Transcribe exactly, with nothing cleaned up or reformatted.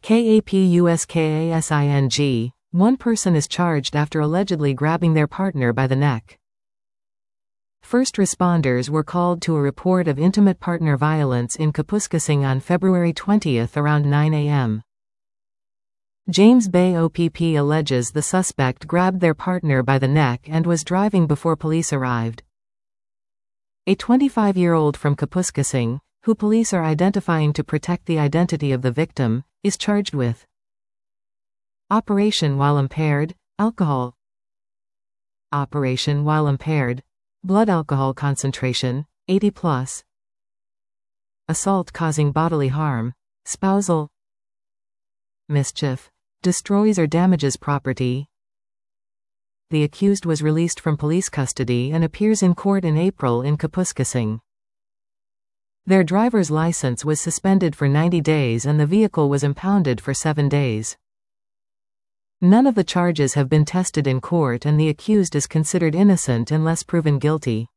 Kapusking. One person is charged after allegedly grabbing their partner by the neck. First responders were called to a report of intimate partner violence in Kapusking on February twentieth around nine a m James Bay O P P alleges the suspect grabbed their partner by the neck and was driving before police arrived. A twenty-five-year-old from Kapusking, who police are identifying to protect the identity of the victim, is charged with operation while impaired, alcohol. Operation while impaired, blood alcohol concentration, eighty plus. Assault causing bodily harm, spousal. Mischief, destroys or damages property. The accused was released from police custody and appears in court in April in Kapusking. Their driver's license was suspended for ninety days and the vehicle was impounded for seven days. None of the charges have been tested in court and the accused is considered innocent unless proven guilty.